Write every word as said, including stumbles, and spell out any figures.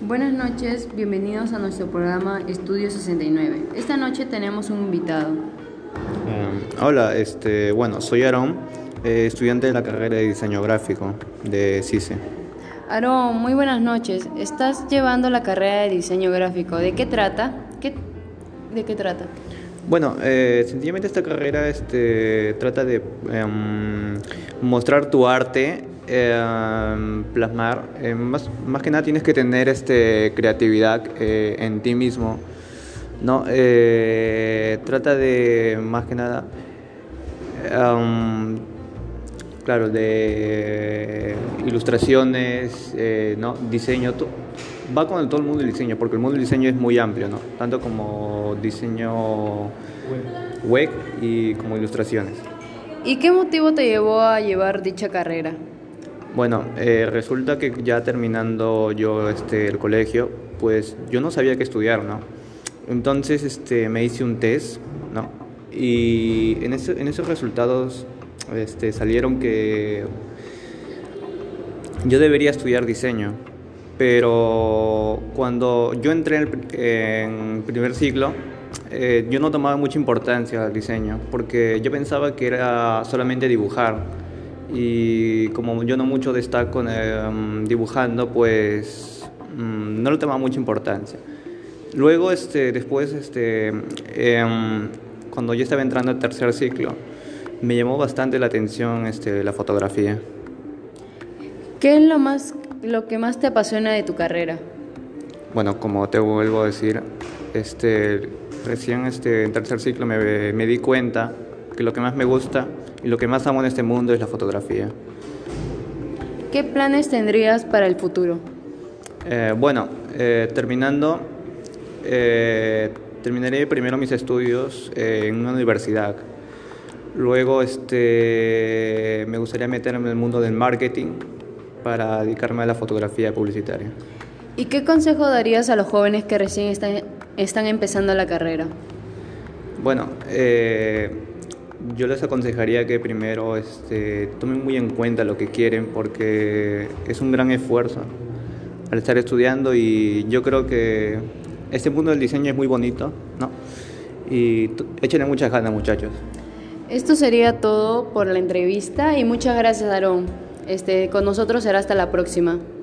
Buenas noches, bienvenidos a nuestro programa Estudio sesenta y nueve. Esta noche tenemos un invitado. Um, hola, este, bueno, soy Aarón, eh, estudiante de la carrera de diseño gráfico de CICE. Aarón, muy buenas noches. Estás llevando la carrera de diseño gráfico. ¿De qué trata? ¿Qué, ¿De qué trata? Bueno, eh, sencillamente esta carrera este, trata de um, mostrar tu arte, eh, plasmar. Eh, más, más que nada tienes que tener este, creatividad eh, en ti mismo, ¿no? Eh, trata de, más que nada, um, claro, de ilustraciones, eh, ¿no? Diseño, to- va con el- todo el mundo del diseño, porque el mundo del diseño es muy amplio, ¿no? Tanto como diseño web y como ilustraciones. ¿Y qué motivo te llevó a llevar dicha carrera? Bueno, eh, resulta que ya terminando yo este, el colegio, pues yo no sabía qué estudiar, ¿no? Entonces este, me hice un test, ¿no? Y en, ese- en esos resultados este, salieron que yo debería estudiar diseño, pero cuando yo entré en el pr- en primer ciclo, eh, yo no tomaba mucha importancia al diseño, porque yo pensaba que era solamente dibujar. Y como yo no mucho destaco eh, dibujando, pues mm, no le tomaba mucha importancia. Luego, este, después, este, em, cuando yo estaba entrando al tercer ciclo, me llamó bastante la atención este, la fotografía. ¿Qué es lo más, lo que más te apasiona de tu carrera? Bueno, como te vuelvo a decir, este, recién este, en tercer ciclo me, me di cuenta que lo que más me gusta y lo que más amo en este mundo es la fotografía. ¿Qué planes tendrías para el futuro? Eh, bueno, eh, terminando, eh, terminaré primero mis estudios eh, en una universidad. Luego, este, me gustaría meterme en el mundo del marketing para dedicarme a la fotografía publicitaria. ¿Y qué consejo darías a los jóvenes que recién están, están empezando la carrera? Bueno, eh, yo les aconsejaría que primero este, tomen muy en cuenta lo que quieren porque es un gran esfuerzo al estar estudiando y yo creo que este mundo del diseño es muy bonito, ¿no? Y t- échenle muchas ganas, muchachos. Esto sería todo por la entrevista y muchas gracias, Aarón. Este, con nosotros será hasta la próxima.